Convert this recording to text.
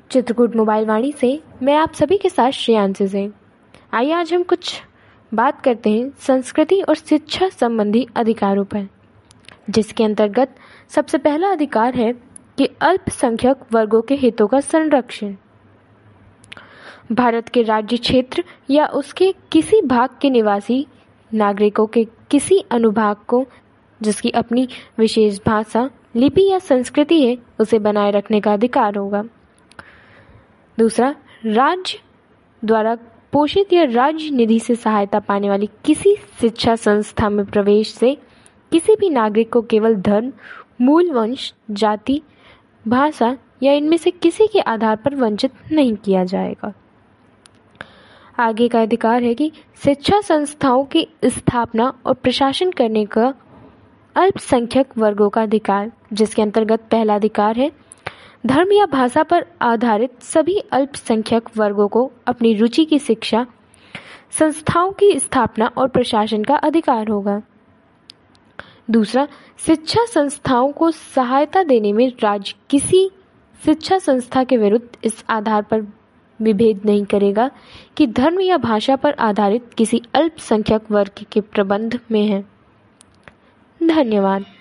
Chitrakoot mobile वाणी से मैं आप सभी के साथ श्रेयांशी सिंह। आइए आज हम कुछ बात करते हैं संस्कृति और शिक्षा संबंधी अधिकारों पर, जिसके अंतर्गत सबसे पहला अधिकार है कि अल्पसंख्यक वर्गों के हितों का संरक्षण। भारत के राज्य क्षेत्र या उसके किसी भाग के निवासी नागरिकों के किसी अनुभाग को जिसकी अपनी विशेष भाषा, लिपि या संस्कृति है, उसे बनाए रखने का अधिकार होगा। दूसरा, राज्य द्वारा पोषित या राज्य निधि से सहायता पाने वाली किसी शिक्षा संस्था में प्रवेश से किसी भी नागरिक को केवल धर्म, मूल वंश, जाति, भाषा या इनमें से किसी के आधार पर वंचित नहीं किया जाएगा। आगे का अधिकार है कि शिक्षा संस्थाओं की स्थापना और प्रशासन करने का अल्पसंख्यक वर्गों का अधिकार, जिसके अंतर्गत पहला अधिकार है धर्म या भाषा पर आधारित सभी अल्पसंख्यक वर्गों को अपनी रुचि की शिक्षा संस्थाओं की स्थापना और प्रशासन का अधिकार होगा। दूसरा, शिक्षा संस्थाओं को सहायता देने में राज्य किसी शिक्षा संस्था के विरुद्ध इस आधार पर विभेद नहीं करेगा कि धर्म या भाषा पर आधारित किसी अल्पसंख्यक वर्ग के प्रबंध में है। धन्यवाद।